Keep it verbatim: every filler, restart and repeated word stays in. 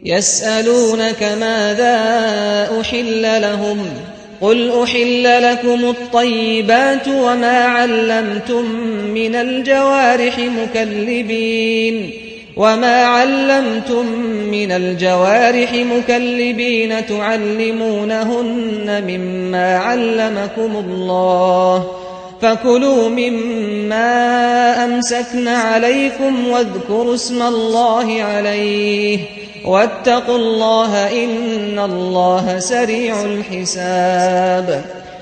يسألونك ماذا أحل لهم قل أحل لكم الطيبات وما علمتم من الجوارح مكلبين وما علمتم من الجوارح مكلبين تعلمونهن مما علمكم الله فكلوا مما أمسكن عليكم واذكروا اسم الله عليه واتقوا الله إن الله سريع الحساب